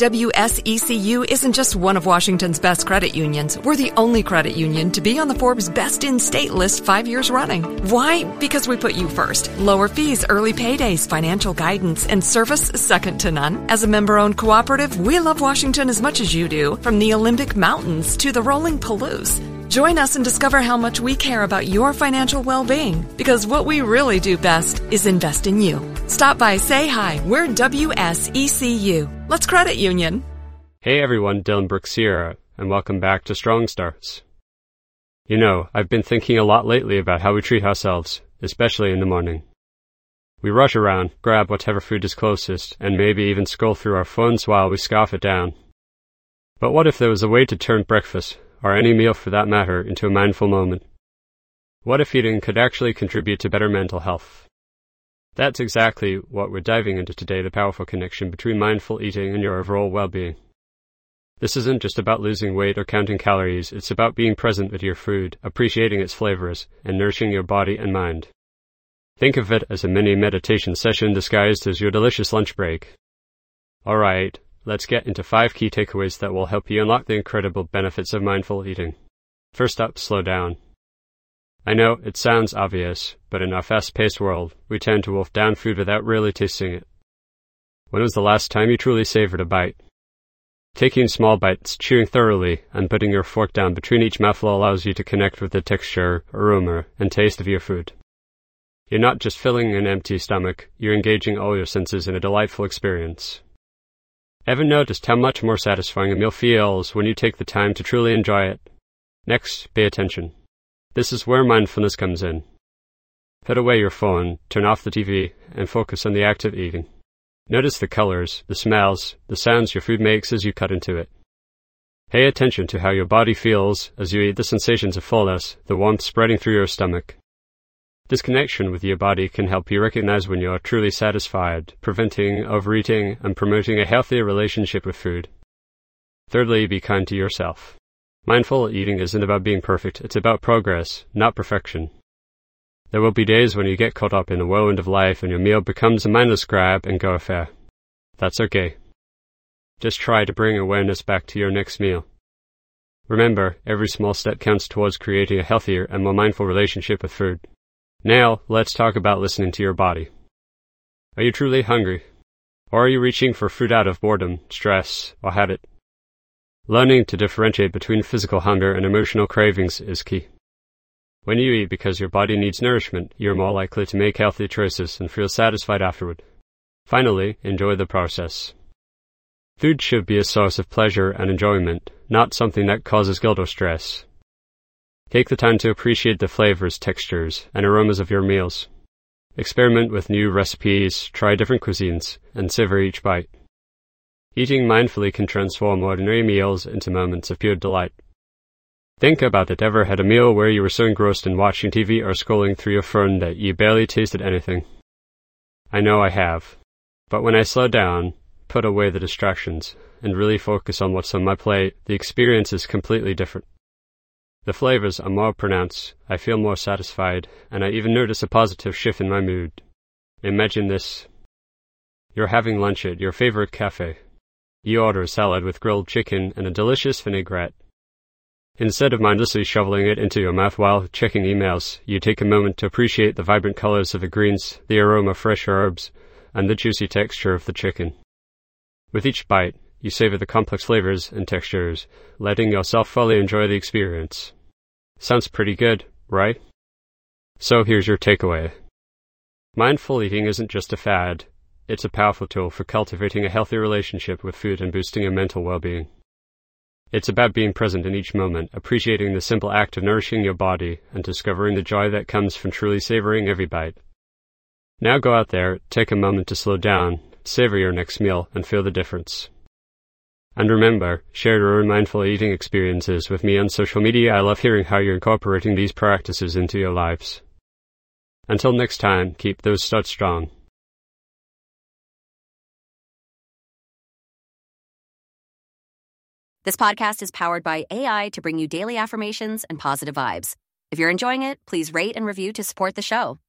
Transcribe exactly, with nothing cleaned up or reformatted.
W S E C U isn't just one of Washington's best credit unions. We're the only credit union to be on the Forbes Best in State list five years running. Why? Because we put you first. Lower fees, early paydays, financial guidance, and service second to none. As a member-owned cooperative, we love Washington as much as you do, from the Olympic Mountains to the rolling Palouse. Join us and discover how much we care about your financial well-being, because what we really do best is invest in you. Stop by, say hi. We're W S E C U. Let's credit union. Hey everyone, Dylan Brooks here, and welcome back to Strong Starts. You know, I've been thinking a lot lately about how we treat ourselves, especially in the morning. We rush around, grab whatever food is closest, and maybe even scroll through our phones while we scarf it down. But what if there was a way to turn breakfast, or any meal for that matter, into a mindful moment? What if eating could actually contribute to better mental health? That's exactly what we're diving into today, the powerful connection between mindful eating and your overall well-being. This isn't just about losing weight or counting calories, it's about being present with your food, appreciating its flavors, and nourishing your body and mind. Think of it as a mini meditation session disguised as your delicious lunch break. Alright, let's get into five key takeaways that will help you unlock the incredible benefits of mindful eating. First up, slow down. I know it sounds obvious, but in our fast-paced world, we tend to wolf down food without really tasting it. When was the last time you truly savored a bite? Taking small bites, chewing thoroughly, and putting your fork down between each mouthful allows you to connect with the texture, aroma, and taste of your food. You're not just filling an empty stomach, you're engaging all your senses in a delightful experience. Ever noticed how much more satisfying a meal feels when you take the time to truly enjoy it? Next, pay attention. This is where mindfulness comes in. Put away your phone, turn off the T V, and focus on the act of eating. Notice the colors, the smells, the sounds your food makes as you cut into it. Pay attention to how your body feels as you eat, the sensations of fullness, the warmth spreading through your stomach. This connection with your body can help you recognize when you're truly satisfied, preventing overeating and promoting a healthier relationship with food. Thirdly, be kind to yourself. Mindful eating isn't about being perfect, it's about progress, not perfection. There will be days when you get caught up in the whirlwind of life and your meal becomes a mindless grab and go affair. That's okay. Just try to bring awareness back to your next meal. Remember, every small step counts towards creating a healthier and more mindful relationship with food. Now, let's talk about listening to your body. Are you truly hungry? Or are you reaching for food out of boredom, stress, or habit? Learning to differentiate between physical hunger and emotional cravings is key. When you eat because your body needs nourishment, you're more likely to make healthy choices and feel satisfied afterward. Finally, enjoy the process. Food should be a source of pleasure and enjoyment, not something that causes guilt or stress. Take the time to appreciate the flavors, textures, and aromas of your meals. Experiment with new recipes, try different cuisines, and savor each bite. Eating mindfully can transform ordinary meals into moments of pure delight. Think about it. Ever had a meal where you were so engrossed in watching T V or scrolling through your phone that you barely tasted anything? I know I have. But when I slow down, put away the distractions, and really focus on what's on my plate, the experience is completely different. The flavors are more pronounced, I feel more satisfied, and I even notice a positive shift in my mood. Imagine this. You're having lunch at your favorite cafe. You order a salad with grilled chicken and a delicious vinaigrette. Instead of mindlessly shoveling it into your mouth while checking emails, you take a moment to appreciate the vibrant colors of the greens, the aroma of fresh herbs, and the juicy texture of the chicken. With each bite, you savor the complex flavors and textures, letting yourself fully enjoy the experience. Sounds pretty good, right? So here's your takeaway. Mindful eating isn't just a fad. It's a powerful tool for cultivating a healthy relationship with food and boosting your mental well-being. It's about being present in each moment, appreciating the simple act of nourishing your body, and discovering the joy that comes from truly savoring every bite. Now go out there, take a moment to slow down, savor your next meal, and feel the difference. And remember, share your own mindful eating experiences with me on social media. I love hearing how you're incorporating these practices into your lives. Until next time, keep those starts strong. This podcast is powered by A I to bring you daily affirmations and positive vibes. If you're enjoying it, please rate and review to support the show.